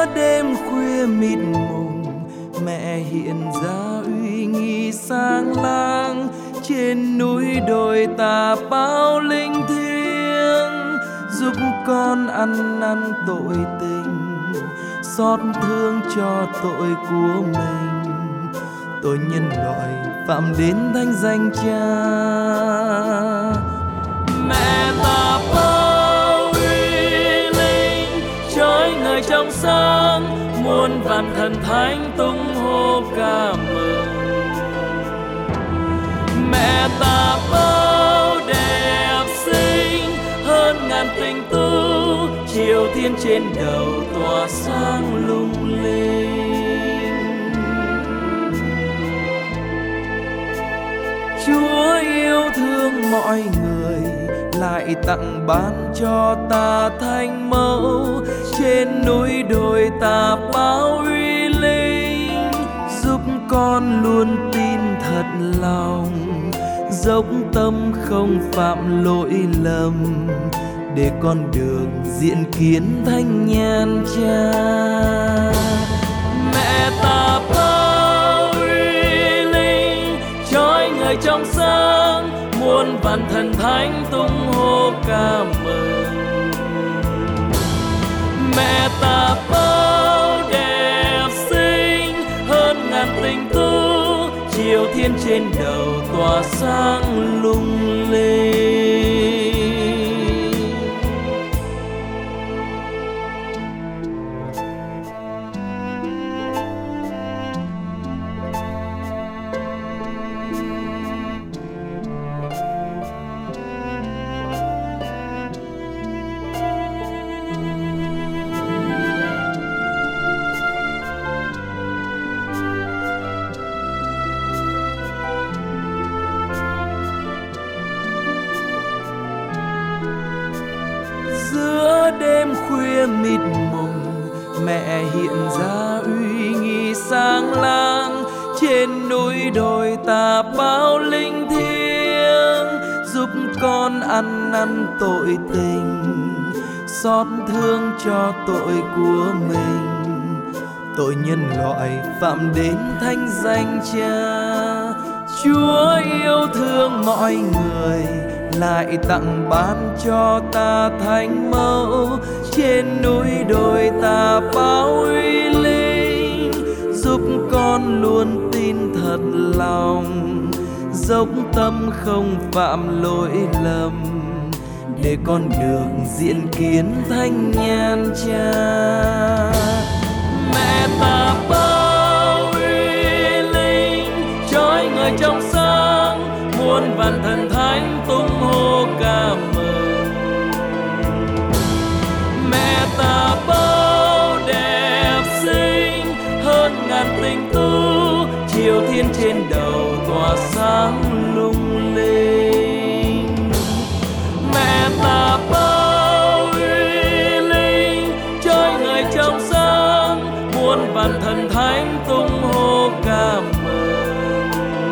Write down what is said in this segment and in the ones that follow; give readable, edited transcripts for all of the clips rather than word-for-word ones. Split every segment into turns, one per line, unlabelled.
đêm khuya mịt mùng, mẹ hiện ra uy nghi sáng lang. Trên núi đồi ta bao linh thiêng, giúp con ăn năn tội tình, xót thương cho tội của mình. Tội nhân loại phạm đến thánh danh Cha. Mẹ ta bao uy linh, chói ngời trong sáng, muôn vàn thần thánh tung hô ca mừng. Mẹ ta bao đẹp xinh, hơn ngàn tình tu, chiều thiên trên đầu tỏa sáng lung linh. Chúa yêu thương mọi người, lại tặng ban cho ta thánh mẫu. Trên núi đồi ta bao uy linh, giúp con luôn tin thật lòng, dốc tâm không phạm lỗi lầm, để con đường diện kiến thánh nhan Cha. Mẹ ta bao uy linh, chói ngời trong sáng, muôn vàn thần thánh tung hô ca mừng. Mẹ ta bao đẹp xinh, hơn ngàn tình tu, chiều thiên trên đầu tỏa sáng lung linh. Giữa đêm khuya mịt mùng, mẹ hiện ra uy nghi sáng lang. Trên núi đồi ta bao linh thiêng, giúp con ăn năn tội tình, xót thương cho tội của mình. Tội nhân loại phạm đến thánh danh Cha. Chúa yêu thương mọi người, lại tặng ban cho ta thánh mẫu. Trên núi đồi ta bao uy linh, giúp con luôn tin thật lòng, dốc tâm không phạm lỗi lầm, để con đường diện kiến thánh nhan Cha. Mẹ ta bao uy linh, chói ngời trong sáng, muôn vàn thần thánh tung hô ca mừng. Mẹ ta bao đẹp xinh, hơn ngàn tình tu, chiều thiên trên đầu tỏa sáng lung linh. Mẹ ta bao uy linh, chói ngời trong sáng, muôn vàn thần thánh tung hô ca mừng.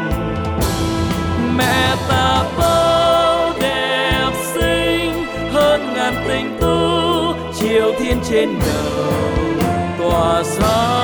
Mẹ ta bao đẹp xinh, hơn ngàn tình tu, chiều thiên trên đầu tỏa sáng